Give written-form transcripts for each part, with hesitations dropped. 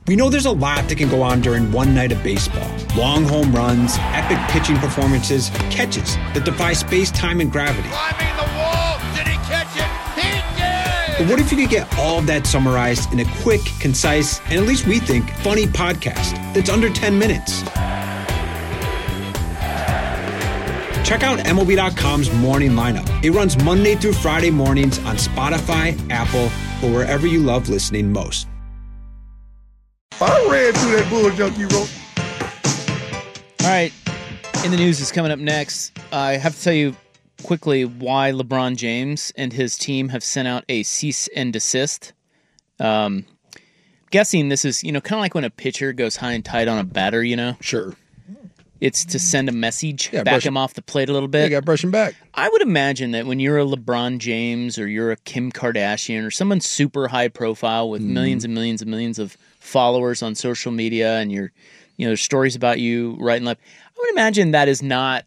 We know there's a lot that can go on during one night of baseball. Long home runs, epic pitching performances, catches that defy space, time, and gravity. Climbing the wall! Did he catch it? He did! But what if you could get all of that summarized in a quick, concise, and at least we think, funny podcast that's under 10 minutes? Check out MLB.com's morning lineup. It runs Monday through Friday mornings on Spotify, Apple, or wherever you love listening most. I ran through that Bull Junkie rope. All right. In the news is coming up next. I have to tell you quickly why LeBron James and his team have sent out a cease and desist. Guessing this is, kind of like when a pitcher goes high and tight on a batter, Sure. It's to send a message, Yeah, back him off the plate a little bit. You got to brush him back. I would imagine that when you're a LeBron James or you're a Kim Kardashian or someone super high profile with millions and millions and millions of followers on social media and there's stories about you right and left, I would imagine that is not,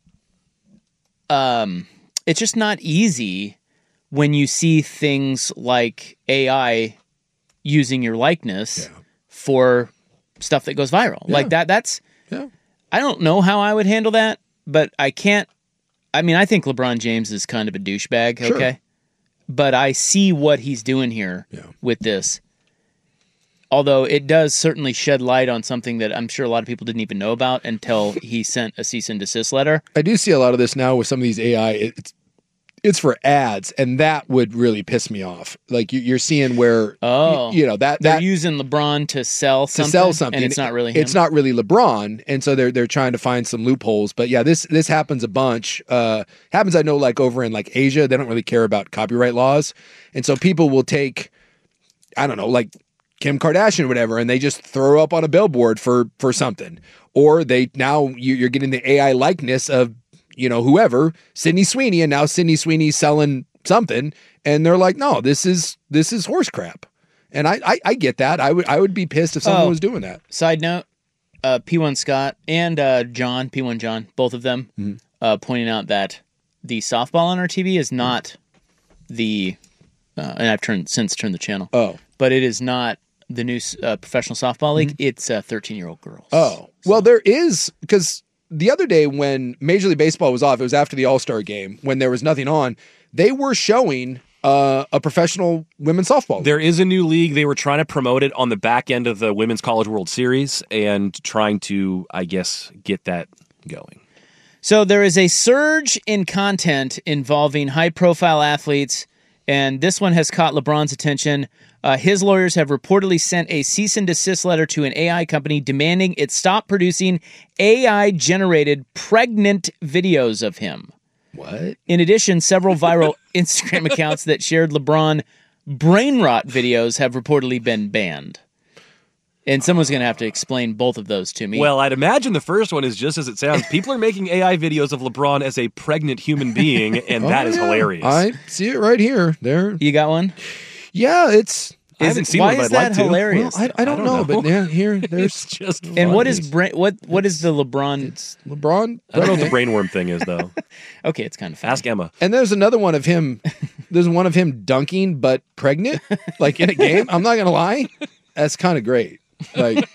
it's just not easy when you see things like AI using your likeness for stuff that goes viral. Yeah. Like that's... Yeah. I don't know how I would handle that, but I can't. I mean, I think LeBron James is kind of a douchebag, Sure. okay? But I see what he's doing here with this. Although it does certainly shed light on something that I'm sure a lot of people didn't even know about until he sent a cease and desist letter. I do see a lot of this now with some of these AI. It's for ads, and that would really piss me off. Like you're seeing where they're using LeBron to sell something, and it's not really him. It's not really LeBron, and so they're trying to find some loopholes. But yeah, this happens a bunch. Happens, I know, like over in like Asia, they don't really care about copyright laws, and so people will take, I don't know, like Kim Kardashian or whatever, and they just throw up on a billboard for something, or you're getting the AI likeness of whoever, Sydney Sweeney, and now Sydney Sweeney's selling something, and they're like, no, this is horse crap. And I get that. I would be pissed if someone was doing that. Side note, P1 Scott and P1 John, both of them, pointing out that the softball on our TV is not the, and I've since turned the channel. Oh. But it is not the new professional softball league. It's 13-year-old girls. Oh. Well, there is, because the other day when Major League Baseball was off, it was after the All-Star game, when there was nothing on, they were showing a professional women's softball league. There is a new league. They were trying to promote it on the back end of the Women's College World Series and trying to, I guess, get that going. So there is a surge in content involving high-profile athletes, and this one has caught LeBron's attention. His lawyers have reportedly sent a cease and desist letter to an AI company demanding it stop producing AI-generated pregnant videos of him. What? In addition, several viral Instagram accounts that shared LeBron brain rot videos have reportedly been banned. And someone's going to have to explain both of those to me. Well, I'd imagine the first one is just as it sounds. People are making AI videos of LeBron as a pregnant human being, and that is hilarious. I see it right here. There. You got one? Yeah, I haven't seen why one, is but I'd that like to. hilarious? Well, I don't know, but yeah, here there's It's just and funny. what is what is the LeBron? it's LeBron. I don't know what the pregnant. brainworm thing is, though. Okay, it's kind of funny. Ask Emma. And there's another one of him. There's one of him dunking but pregnant, like in a game. I'm not gonna lie, that's kind of great. Like,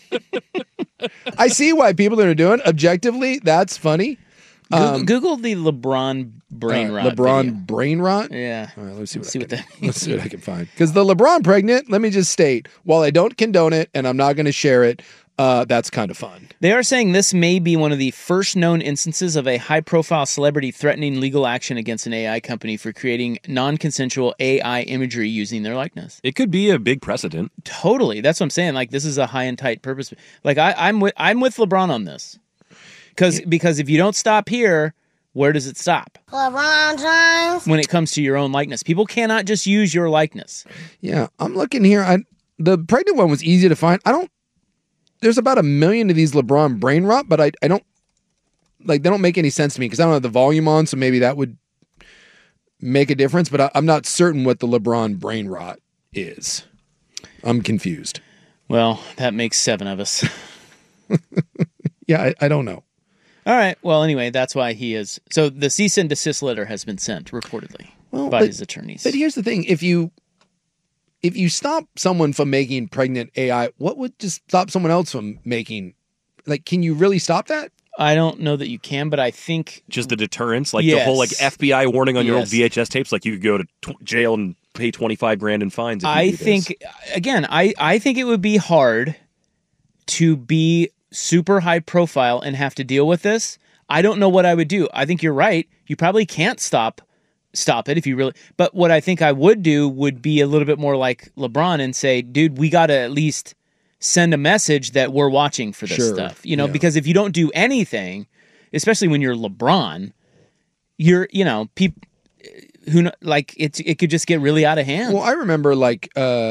I see why people are doing. Objectively, that's funny. Google the LeBron brain rot. LeBron video. brain rot. Yeah. All right, let's see what that means. Let's see what I can find. Because the LeBron pregnant, let me just state, while I don't condone it and I'm not going to share it, that's kind of fun. They are saying this may be one of the first known instances of a high-profile celebrity threatening legal action against an AI company for creating non-consensual AI imagery using their likeness. It could be a big precedent. Totally. That's what I'm saying. Like, this is a high and tight purpose. Like, I'm with LeBron on this. Because if you don't stop here, where does it stop? LeBron James. When it comes to your own likeness. People cannot just use your likeness. Yeah, I'm looking here. The pregnant one was easy to find. There's about 1 million of these LeBron brain rot, but I don't, like, they don't make any sense to me because I don't have the volume on, so maybe that would make a difference, but I'm not certain what the LeBron brain rot is. I'm confused. Well, that makes 7 of us. Yeah, I don't know. All right. Well, anyway, that's why he is. So the cease and desist letter has been sent, reportedly, by his attorneys. But here's the thing. If you if you stop someone from making pregnant AI, what would just stop someone else from making? Like, can you really stop that? I don't know that you can, but I think Just the deterrence, like Yes. the whole like FBI warning on your old Yes. VHS tapes, like you could go to jail and pay $25,000 in fines. If you I do think this. again, I think it would be hard to be super high profile and have to deal with this. I don't know what I would do. I think you're right. You probably can't stop it if you really. But what I think I would do would be a little bit more like LeBron and say, dude, we got to at least send a message that we're watching for this Sure. stuff. You know, Yeah. because if you don't do anything, especially when you're LeBron, you're, you know, people who like it could just get really out of hand. Well, I remember like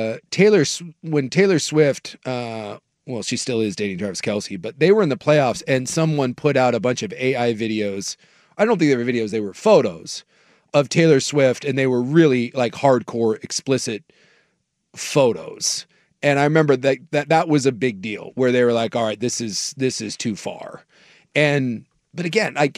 when Taylor Swift, well, she still is dating Travis Kelce, but they were in the playoffs and someone put out a bunch of AI videos. I don't think they were videos, they were photos of Taylor Swift, and they were really like hardcore, explicit photos. And I remember that was a big deal where they were like, all right, this is too far. But again, like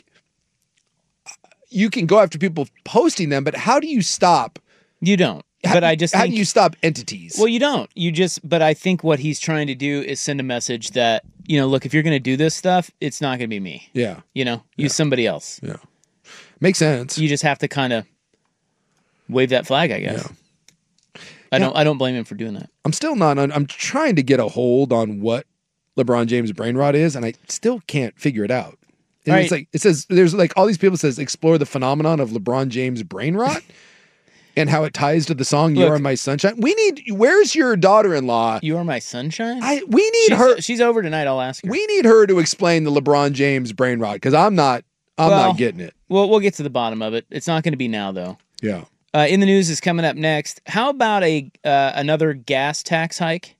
you can go after people posting them, but how do you stop? You don't. But I just how think, do you stop entities? well, you don't. You just. But I think what he's trying to do is send a message that, you know, look, if you're going to do this stuff, it's not going to be me. yeah, You know, use somebody else. yeah, makes sense. You just have to kind of wave that flag, I guess. I don't blame him for doing that. I'm still not. I'm trying to get a hold on what LeBron James' brain rot is, and I still can't figure it out. And All it's right. like it says there's like all these people says explore the phenomenon of LeBron James' brain rot and how it ties to the song "You Look. Are My Sunshine." We need. Where's your daughter-in-law? You are my sunshine. We need her. She's over tonight. I'll ask her. We need her to explain the LeBron James brain rot because I'm not getting it. Well, we'll get to the bottom of it. It's not going to be now, though. Yeah. In the news is coming up next. How about another gas tax hike?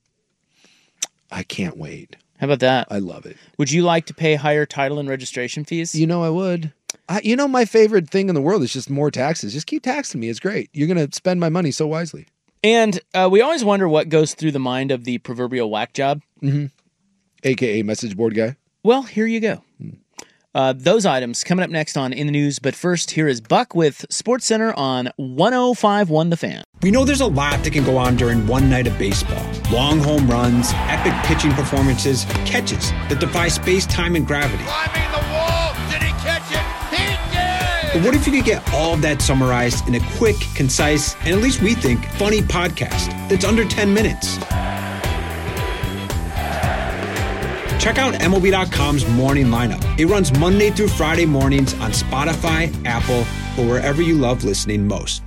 I can't wait. How about that? I love it. Would you like to pay higher title and registration fees? You know I would. My favorite thing in the world is just more taxes. Just keep taxing me. It's great. You're going to spend my money so wisely. And we always wonder what goes through the mind of the proverbial whack job. AKA message board guy. Well, here you go. Those items coming up next on In the News. But first, here is Buck with SportsCenter on 105.1 The Fan. We know there's a lot that can go on during one night of baseball. Long home runs, epic pitching performances, catches that defy space, time, and gravity. Climbing the wall. Did he catch it? He did! But what if you could get all of that summarized in a quick, concise, and at least we think, funny podcast that's under 10 minutes? Check out MLB.com's morning lineup. It runs Monday through Friday mornings on Spotify, Apple, or wherever you love listening most.